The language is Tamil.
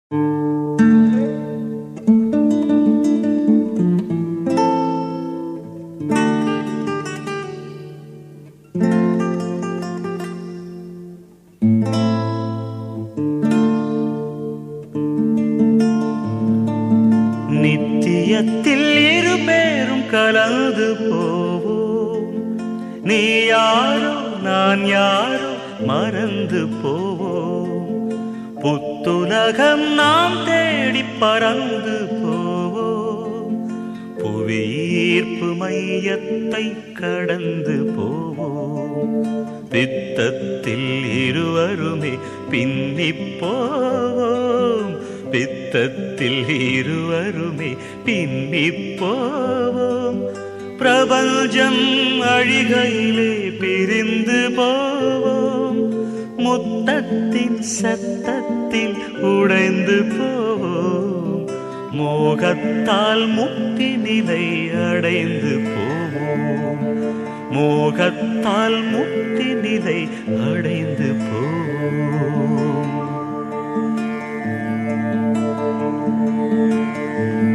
நித்தியத்தில் இருபேரும் கலந்து போவோம். நீ யாரோ நான் யாரோ மறந்து போவோம். புத்துலகம் நாம் தேடி பறந்து போவோம். புவியீர்ப்பு மையத்தை கடந்து போவோம். பித்தத்தில் இருவருமே பின்னிப் போவோம். பித்தத்தில் இருவருமே பின்னிப் போவோம். பிரபஞ்சம் அழிகையிலே பிரிந்து போவோம். முத்தத்தின் சத்தத்தில் உடைந்து போவோம். மோகத்தால் முக்தி நிலை அடைந்து போவோம். மோகத்தால் முக்தி நிலை அடைந்து போவோம்.